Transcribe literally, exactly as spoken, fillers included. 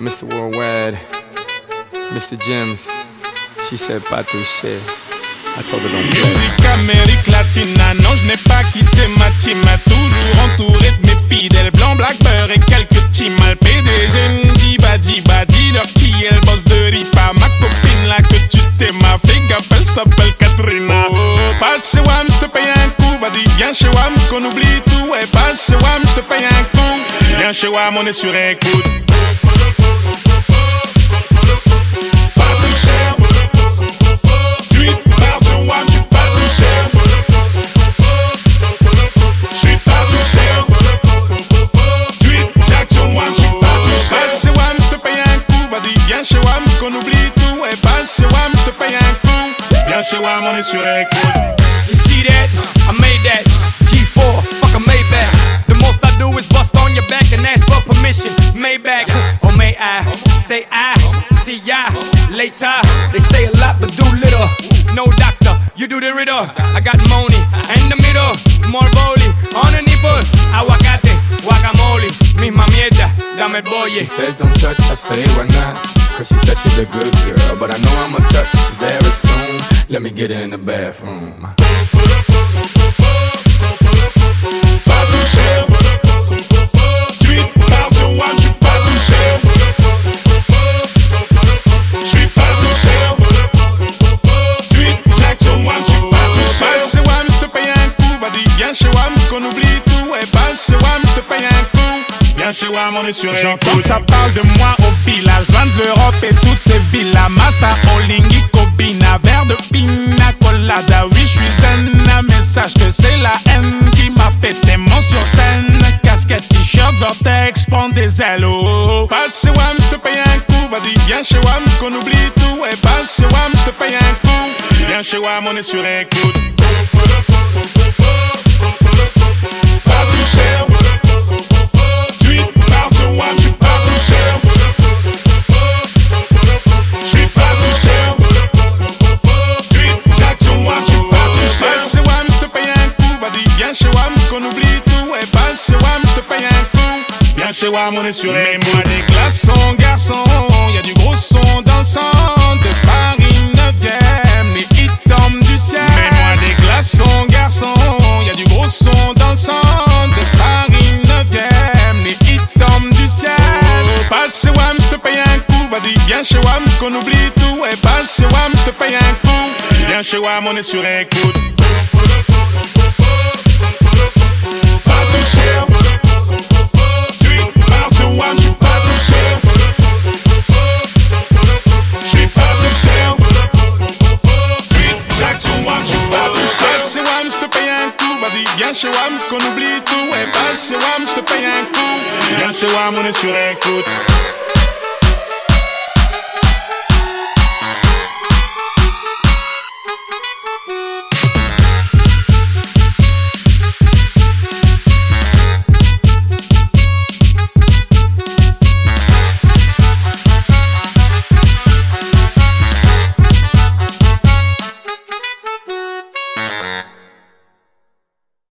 Mister Worldwide, Mister Jims. She said pas touché. I told her don't play. Musique Amérique Latina, non je n'ai pas quitté ma team. Toujours entouré de mes fidèles, blanc, black, beurre et quelques teams. Mal P D G, Ndiba, Diba, dis-leur qui est le boss de Ripa. Ma copine là que tu t'aimes, fais gaffe, elle s'appelle Katrina. Oh, passe chez Wam, je te paye un coup. Vas-y, viens chez Wam, qu'on oublie tout. Ouais, passe chez Wam, je te paye un coup. Viens chez Wam, on est sur écoute. Qu'on oublie tout, et passe chez Wam, je te paye un coup. Viens chez Wam, on est sur écoute. You see that? I made that G four, fuck a Maybach. The most I do is bust on your back and ask for permission. Maybach, or may I say I see ya later. They say a lot but do little. No doctor, you do the riddle. I got money in the middle, more boli on the nipple. Aguacate, guacamole, misma mierda, dame el bolle. She says don't touch, I say why not? Cause she said she's a good girl, but I know I'ma touch very soon. Let me get in the bathroom. Pas touché, tu parles sur Wam, j'suis pas touché. J'suis pas touché, tu jacques sur Wam, j'suis pas touché. Passe chez Wam, j'te paye un coup, vas-y viens chez Wam, qu'on oublie tout. Ouais, passe chez Wam, j'te paye un coup. Viens chez Wam, on est sur écoute. Ça parle de moi au village, loin de l'Europe et toutes ces villas. Master, Olingi, Kobina, verre de pina colada. Oui, j'suis zen, mais sache que c'est la haine qui m'a fait aimant sur scène. Casquette, t-shirt, vortex, prends des ailes. Oh, passe chez Wam, j'te paye un coup. Vas-y, viens chez Wam, qu'on oublie tout. Ouais, passe chez Wam, j'te paye un coup. Viens chez Wam, on est sur écoute. Pas touché. Qu'on oublie tout, et passe chez Wam, j'te paye un coup. Viens chez Wam, on est sur les moi des glaçons, garçons. Y'a du gros son dans le sang de Paris neuvième. Les hits tombent du ciel. Mets-moi des glaçons, garçons. Y'a du gros son dans le sang de Paris neuvième. Les hits tombent du ciel. Oh, passe chez Wam, j'te paye un coup. Vas-y, viens chez Wam, qu'on oublie tout. Et passe chez Wam, j'te paye un coup. Viens chez Wam, on est sur écoute. Viens chez Wam, qu'on oublie tout. Et passe chez Wam, j'te paye un coup. Viens chez Wam, on est sur écoute.